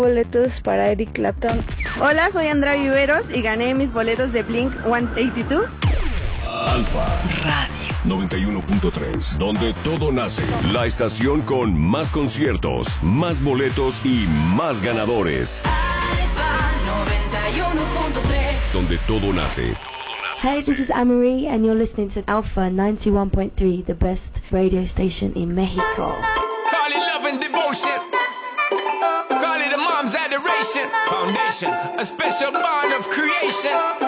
Boletos para Eric Clapton. Hola, soy Andrea Viveros y gané mis boletos de Blink 182. Alfa Radio 91.3, donde todo nace. La estación con más conciertos, más boletos y más ganadores. Alfa 91.3, donde todo nace. Hey, this is Amory and you're listening to Alpha 91.3, the best radio station in Mexico. Call it love and devotion. Call it a mom's adoration. Foundation, a special bond of creation.